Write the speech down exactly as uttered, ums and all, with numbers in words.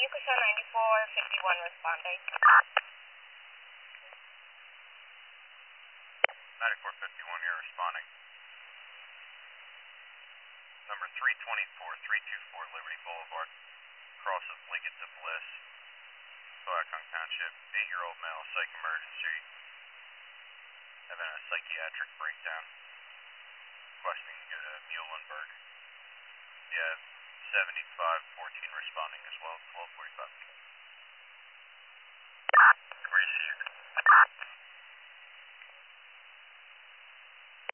Yokosuka ninety-four fifty-one responding. ninety-four fifty-one, you're responding. Number three twenty-four, three twenty-four Liberty Boulevard, crosses Liggett to Bliss, Coacon Township, eight-year-old male, psych emergency, having a psychiatric breakdown, requesting to go to Muhlenberg. You have seventy-five fourteen responding as well, twelve forty-five. Received.